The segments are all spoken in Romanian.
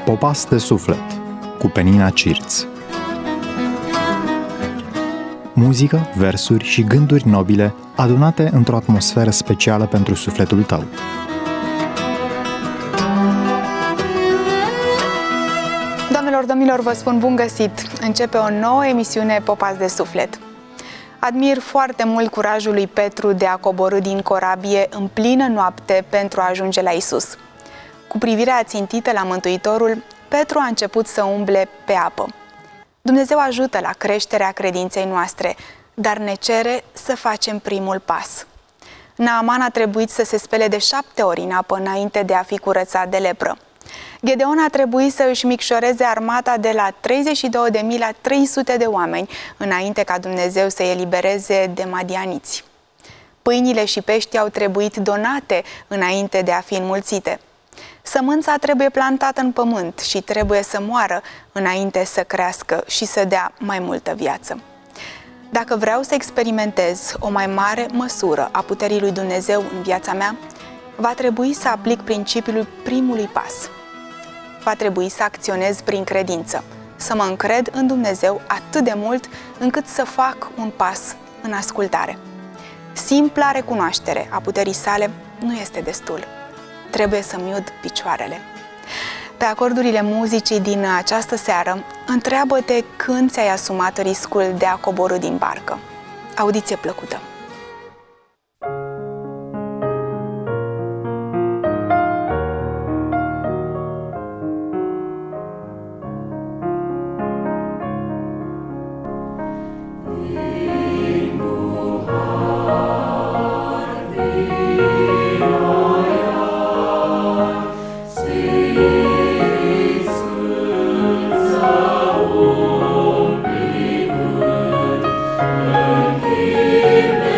Popas de suflet cu Penina Cirț. Muzică, versuri și gânduri nobile adunate într-o atmosferă specială pentru sufletul tău. Doamnelor, domnilor, vă spun bun găsit! Începe o nouă emisiune Popas de suflet. Admir foarte mult curajul lui Petru de a coborî din corabie în plină noapte pentru a ajunge la Isus. Cu privirea țintită la Mântuitorul, Petru a început să umble pe apă. Dumnezeu ajută la creșterea credinței noastre, dar ne cere să facem primul pas. Naaman a trebuit să se spele de 7 ori în apă înainte de a fi curățat de lepră. Gedeon a trebuit să își micșoreze armata de la 32.000 la 300 de oameni înainte ca Dumnezeu să-i elibereze de madianiți. Pâinile și peștii au trebuit donate înainte de a fi înmulțite. Sămânța trebuie plantată în pământ și trebuie să moară înainte să crească și să dea mai multă viață. Dacă vreau să experimentez o mai mare măsură a puterii lui Dumnezeu în viața mea, va trebui să aplic principiul primului pas. Va trebui să acționez prin credință, să mă încred în Dumnezeu atât de mult încât să fac un pas în ascultare. Simpla recunoaștere a puterii sale nu este destul. Trebuie să-mi ud picioarele. Pe acordurile muzicii din această seară, întreabă-te când ți-ai asumat riscul de a coborî din barcă. Audiție plăcută! Amen.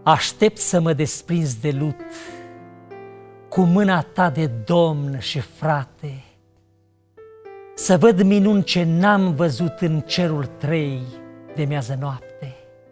aștept să mă desprinzi de lut, cu mâna ta de domn și frate, să văd minuni ce n-am văzut în cerul 3 de miază noapte.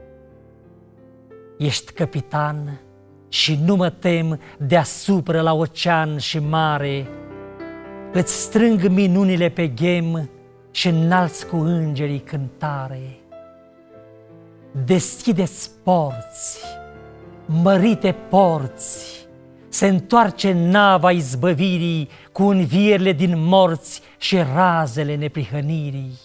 Ești capitan și nu mă tem deasupra la ocean și mare, îți strâng minunile pe ghem și înalți cu îngerii cântare. Deschide-ți porți, mărite porți, se întoarce nava izbăvirii cu învierile din morți și razele neprihănirii.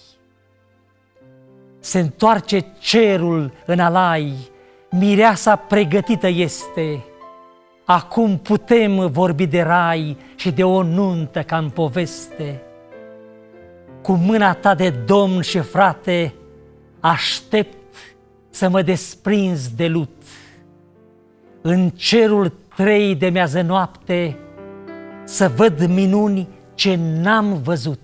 Se întoarce cerul în alai, mireasa pregătită este. Acum putem vorbi de rai și de o nuntă ca în poveste. Cu mâna ta de domn și frate, aștept să mă desprinzi de lut. În cerul 3 de miază noapte, să văd minuni ce n-am văzut.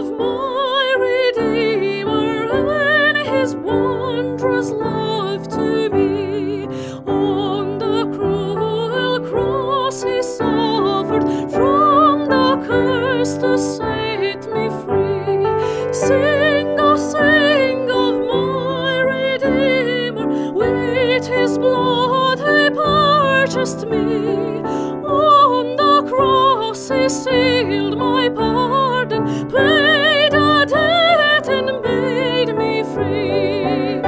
of my Redeemer and his wondrous love to me. On the cruel cross he suffered from the curse to set me free. Sing, oh sing of my Redeemer, with his blood he purchased me. On the cross he sealed my pardon, paid a debt and made me free.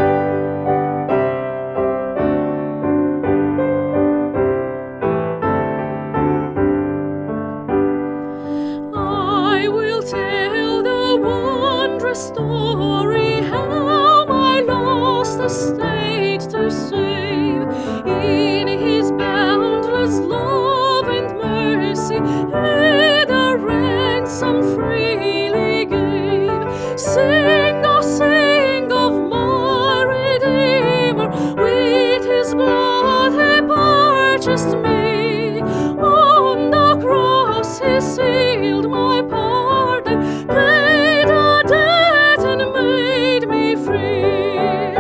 I will tell the wondrous story, how my lost estate to save. In his boundless love and mercy, the ransom freely gave. Sing, oh sing of my Redeemer, with his blood he purchased me. On the cross he sealed my pardon, paid a debt and made me free.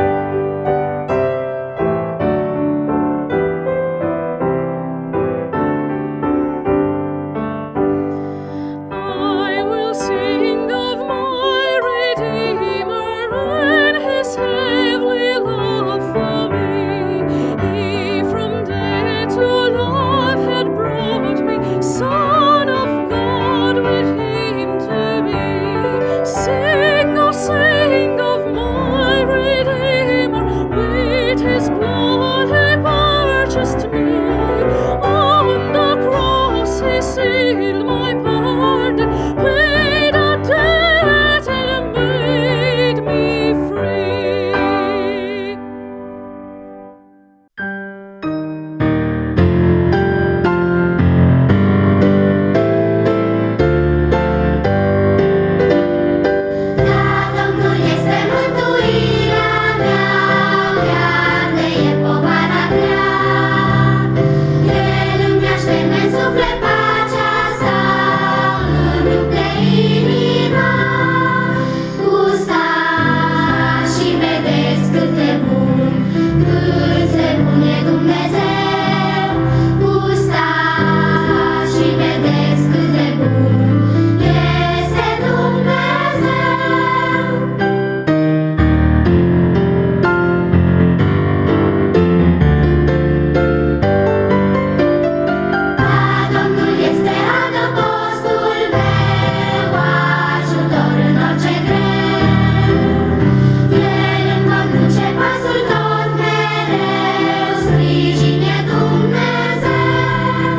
I will sing of my Redeemer and his heavenly love for me. He from death to life had brought me, Son of God with him to be. Sing, oh sing of my Redeemer, with his blood he purchased me. On the cross he sealed my pardon, paid a debt and made me free. Da Domnul este mântuirea mea, chiar de e povara grea. El îmi aștept în suflet pacea sa, îmi umple inima. Gustați și vedeți cât de bun e Dumnezeu. Gustați și vedeți cât de bun este Dumnezeu. Da, Domnul este adăpostul meu, ajutor în orice greu. El îmi conduce pasul tot mereu, sprijin e Dumnezeu.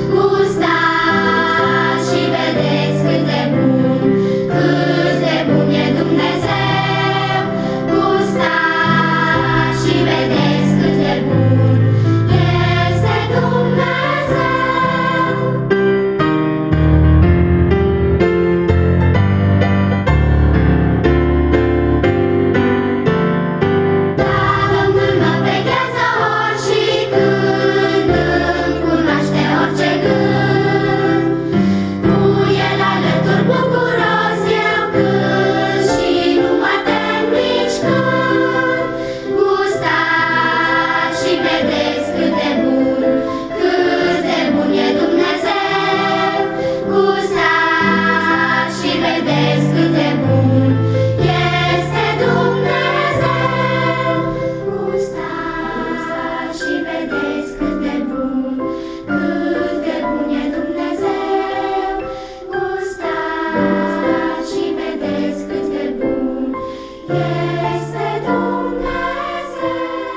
Gustați și vedeți cât de bun e Dumnezeu. Gustați și vedeți cât de bun este Dumnezeu. Da, Domnul mă veghează ori și când, îmi cunoaște orice gând. Cu el alături bucuros eu cânt și nu mă tem nici când. Gustați și vedeți cât de bun e Dumnezeu. Gustați și vedeți cât de bun este Dumnezeu. Gustați și vedeți cât de bun e Dumnezeu. Gustați și vedeți cât de bun este Dumnezeu.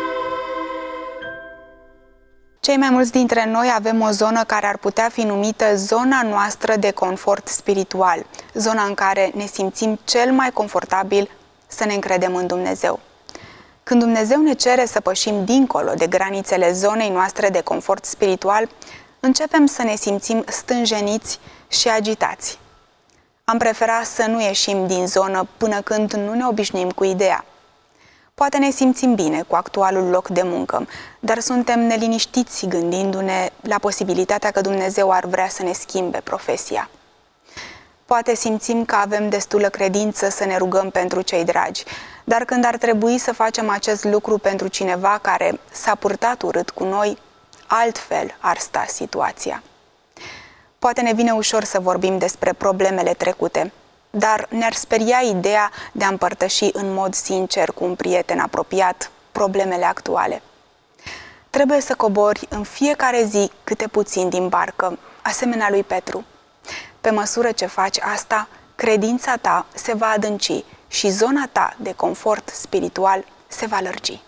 Cei mai mulți dintre noi avem o zonă care ar putea fi numită zona noastră de confort spiritual, zona în care ne simțim cel mai confortabil să ne încredem în Dumnezeu. Când Dumnezeu ne cere să pășim dincolo de granițele zonei noastre de confort spiritual, începem să ne simțim stânjeniți și agitați. Am preferat să nu ieșim din zonă până când nu ne obișnuim cu ideea. Poate ne simțim bine cu actualul loc de muncă, dar suntem neliniștiți gândindu-ne la posibilitatea că Dumnezeu ar vrea să ne schimbe profesia. Poate simțim că avem destulă credință să ne rugăm pentru cei dragi, dar când ar trebui să facem acest lucru pentru cineva care s-a purtat urât cu noi, altfel ar sta situația. Poate ne vine ușor să vorbim despre problemele trecute, dar ne-ar speria ideea de a împărtăși în mod sincer cu un prieten apropiat problemele actuale. Trebuie să cobori în fiecare zi câte puțin din barcă, asemenea lui Petru. Pe măsură ce faci asta, credința ta se va adânci și zona ta de confort spiritual se va lărgi.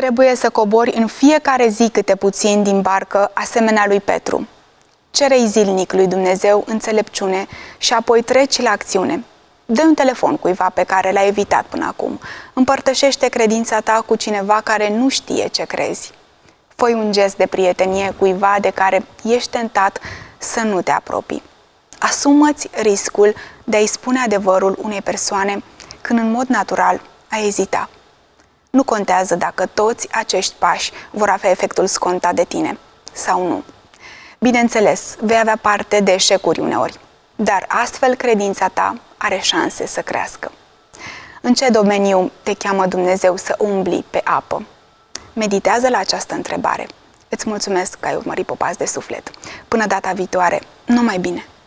Trebuie să cobori în fiecare zi câte puțin din barcă, asemenea lui Petru. Cere-i zilnic lui Dumnezeu înțelepciune și apoi treci la acțiune. Dă un telefon cuiva pe care l-ai evitat până acum. Împărtășește credința ta cu cineva care nu știe ce crezi. Fă un gest de prietenie cuiva de care ești tentat să nu te apropii. Asumă-ți riscul de a-i spune adevărul unei persoane când în mod natural ai ezita. Nu contează dacă toți acești pași vor avea efectul scontat de tine sau nu. Bineînțeles, vei avea parte de eșecuri uneori, dar astfel credința ta are șanse să crească. În ce domeniu te cheamă Dumnezeu să umbli pe apă? Meditează la această întrebare. Îți mulțumesc că ai urmărit Popas de Suflet. Până data viitoare, numai bine!